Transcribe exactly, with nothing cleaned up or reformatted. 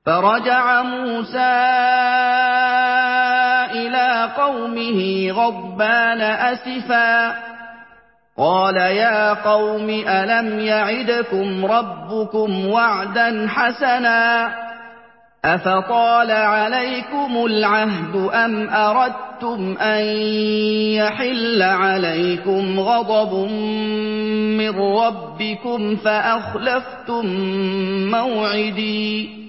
فَرَجَعَ مُوسَىٰ إِلَىٰ قَوْمِهِ غَضْبَانَ أَسِفًا ۚ قَالَ يَا قَوْمِ أَلَمْ يَعِدْكُمْ رَبُّكُمْ وَعْدًا حَسَنًا ۚ أَفَطَالَ عَلَيْكُمُ الْعَهْدُ أَمْ أَرَدتُّمْ أَن يَحِلَّ عَلَيْكُمْ غَضَبٌ مِّن رَّبِّكُمْ فَأَخْلَفْتُم مَّوْعِدِي